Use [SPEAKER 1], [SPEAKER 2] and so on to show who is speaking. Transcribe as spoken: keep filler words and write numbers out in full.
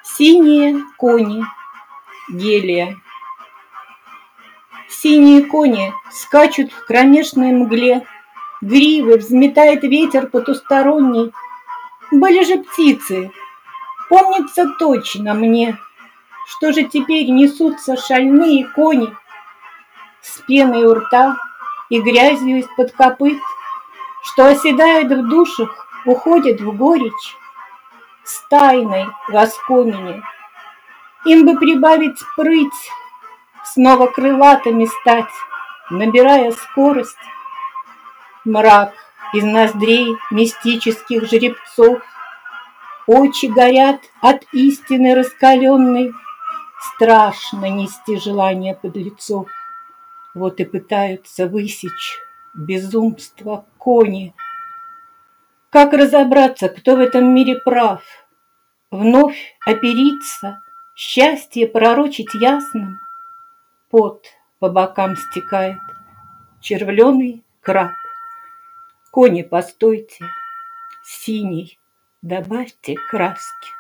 [SPEAKER 1] Синие кони. Гелия. Синие кони скачут в кромешной мгле, гривы взметает ветер потусторонний. Были же птицы, помнится точно мне, что же теперь несутся шальные кони с пеной у рта и грязью из-под копыт, что оседают в душах, уходят в горечь с тайной в оскомине. Им бы прибавить прыть, снова крылатыми стать, набирая скорость. Мрак из ноздрей мистических жеребцов, очи горят от истины раскаленной, страшно нести желание подлецов. Вот и пытаются высечь безумство кони. Как разобраться, кто в этом мире прав? Вновь опериться, счастье пророчить ясным? Пот по бокам стекает, червленый краб. Кони, постойте, синий, добавьте краски.